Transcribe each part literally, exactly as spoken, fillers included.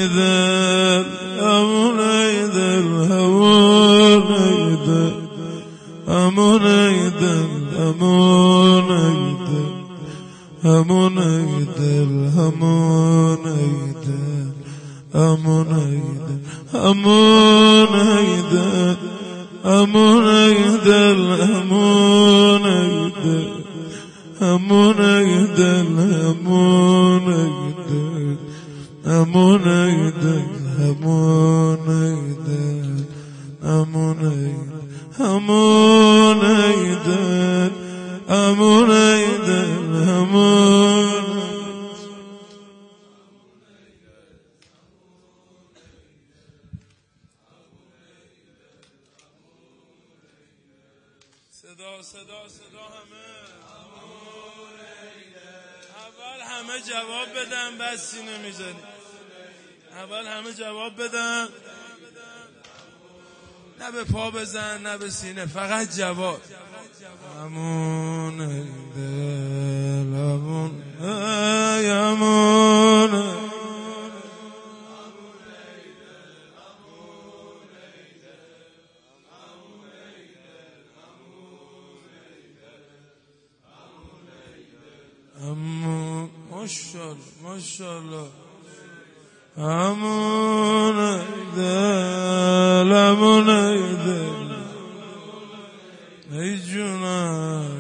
ایدل همون ایدل همون ایدل همون ایدل همون ایدل همون ایدل همون ایدل همون ایدل همون ایدل همون ایدل همون ایدل همون ایدل همون ایدل همون ایدل همون ایدل همون ایدل همون ایدل همون ایدل همون صدا صدا صدا همه اول همه جواب بدن بعد سینه میزنی اول همه جواب بدن نه به پا بزن نه به سینه فقط جواب همون ایدل همون همون همون ماشاءالله ماشاءالله همون ایدل همون ایدل ای جونم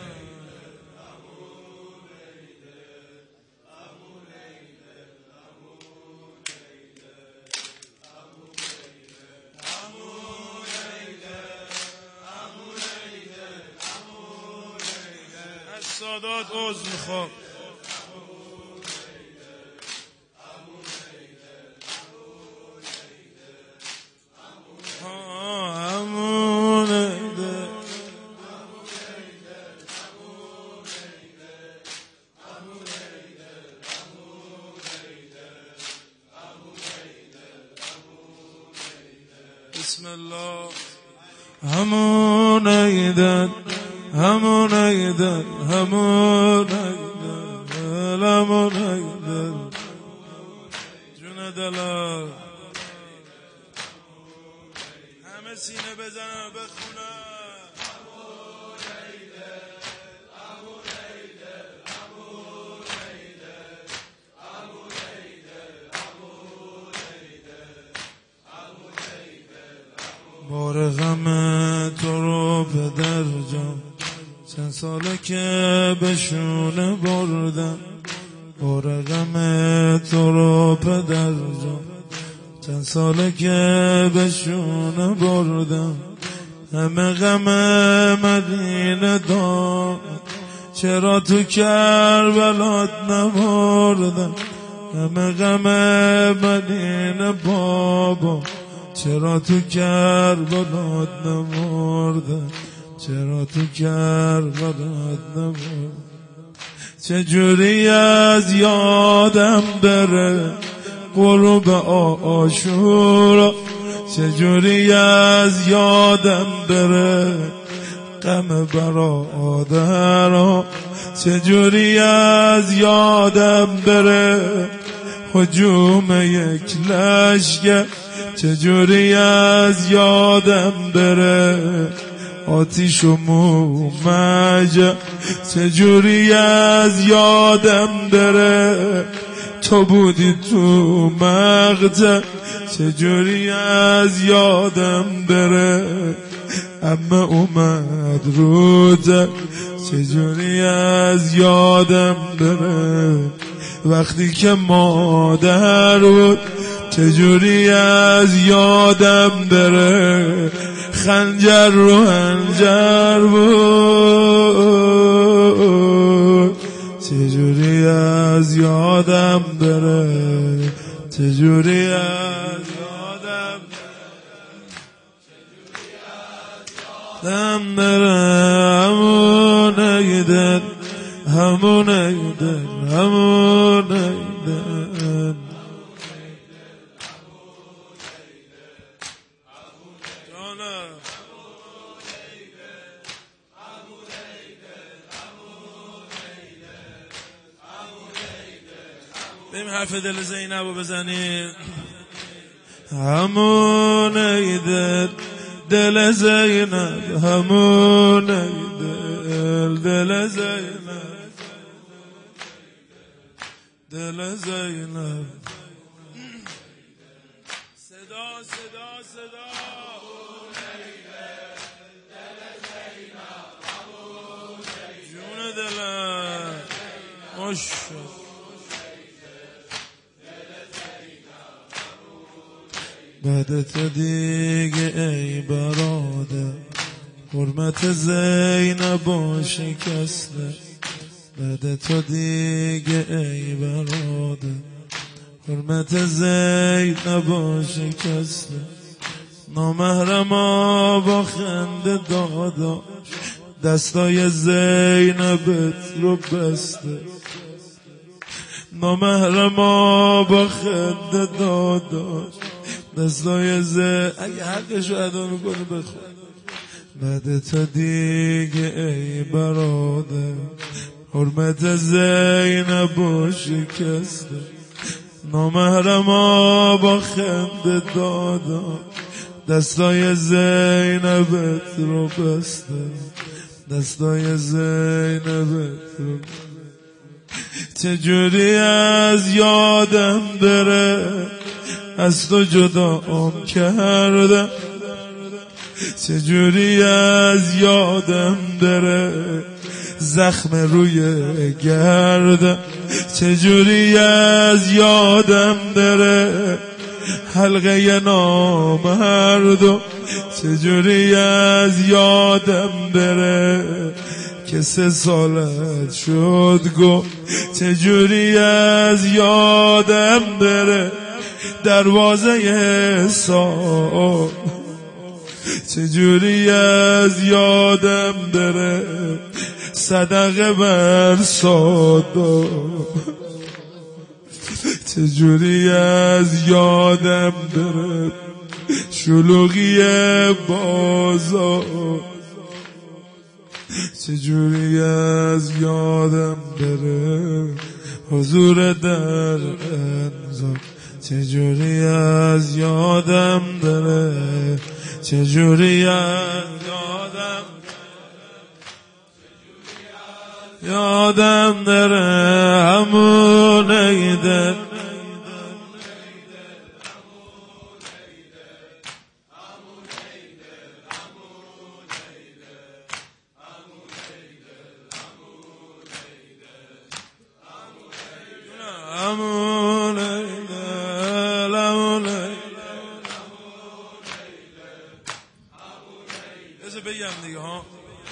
از سادات عذر میخوام بسم الله همون ایدل همون ایدل همون ایدل همون ایدل جون دلا همه سینه بزنن بخونن بار غم تو رو پدر جان چند ساله که به شونه بردم بار غم تو رو پدر جان چند ساله که به شونه بردم همه غم مدینه داد چرا تو کربلات نمردم همه غم مدینه بابا چرا تو کربلات نمردم چرا تو کربلات نمردم چجوری از یادم بره غروب عاشورا چجوری از یادم بره غم برادرها چجوری از یادم بره هجوم یک لشکر چجوری از یادم بره آتیش و مومجه چجوری از یادم بره تو بودی تو مقطع چجوری از یادم بره اما اومد روزه چجوری از یادم بره وقتی که مادر بود چجوری از یادم بره خنجر رو هنجر بود چجوری از یادم بره چجوری از یادم دم بره همون ایدل همون ایدل همون ایدل بریم حرف دل زینب رو بزنید. همون ای دل دل زینب، همون ای دل دل زینب، دل زینب. صدا صدا صدا جون دلم ماشاءالله. بعد تو دیگه ای برادر حرمت زینب و شکسته. بعد تو دیگه ای برادر حرمت زینب و شکسته. نامحرما با خنده دادا دستای زینبت رو بسته. نامحرما با خنده دادا دستای زینب، اگه حقشو ادا میکنه بخون. بعد تا دیگه ای برادر حرمت زینب و شکسته. نامحرما با خنده دادا دستای زینبت رو بسته. دستای زینبت رو چجوری از یادم بره از تو جدام کردم. چجوری از یادم بره زخم روی گردم. چجوری از یادم بره حلقه نامردم. چجوری از یادم بره که سه سالت شد گم. چجوری از یادم بره دروازه حساب. چجوری از یادم بره صدقه بر صادق. چجوری از یادم بره شلوغی بازار. چجوری از یادم بره حضور در انزار. چجوری از یادم بره چجوری از یادم یادم بره همون ای دل همون ای دل همون ای بذار بگم دیگه ها.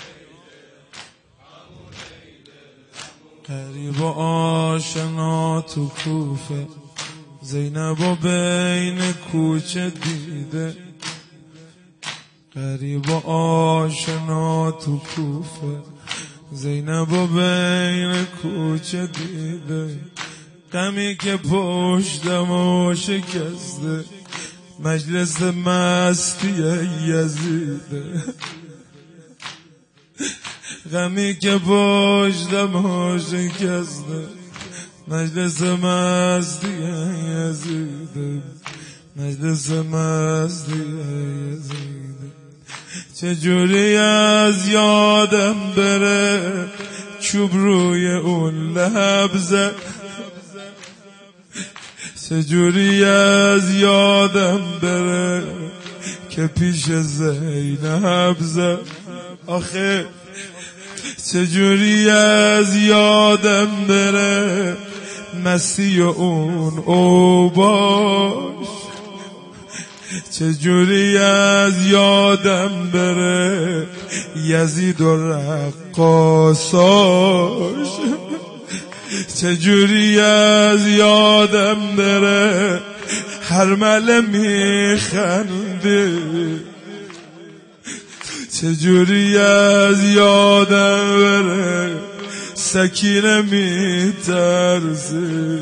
قریب و آشنا تو کوفه زینب و بین کوچه دیده. قریب و آشنا تو کوفه زینب و بین کوچه دیده. غمی که پشتم و شکسته مجلس مستی یزیده. غمی که پشتم و شکسته مجلس مستی یزیده. مجلس مستی یزیده. چجوری از یادم بره چوب روی اون لبزه. چجوری از یادم بره که پیش زینب زد. آخه چجوری از یادم بره مستی اون اوباش. چجوری از یادم بره یزید و رقاصاش. چجوری از یادم بره هرمله میخنده. چجوری از یادم بره سکینه میترسه.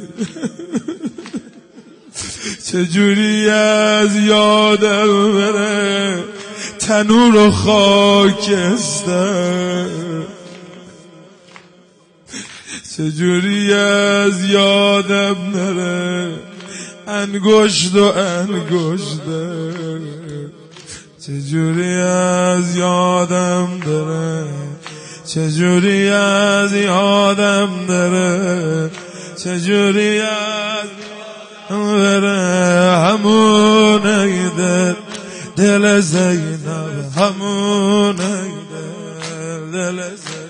چجوری از یادم بره تنور و خاکستر. چجوری از یادم نره انگشت و انگشته، چجوری از یادم داره، چجوری از یادم داره، چجوری از بره همون ایده دل زینب، همون ایده دل زینب.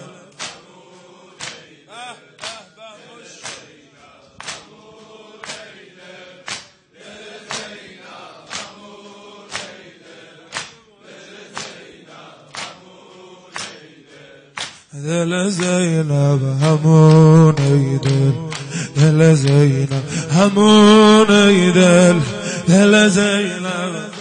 دل زینب همون ایده دل زینب همون ایده دل زینب